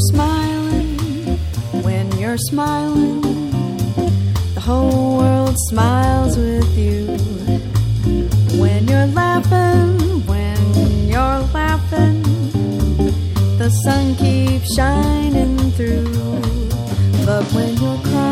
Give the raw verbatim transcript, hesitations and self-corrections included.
smiling, when you're smiling, the whole world smiles with you. When you're laughing, when you're laughing, the sun keeps shining through. But when you're crying,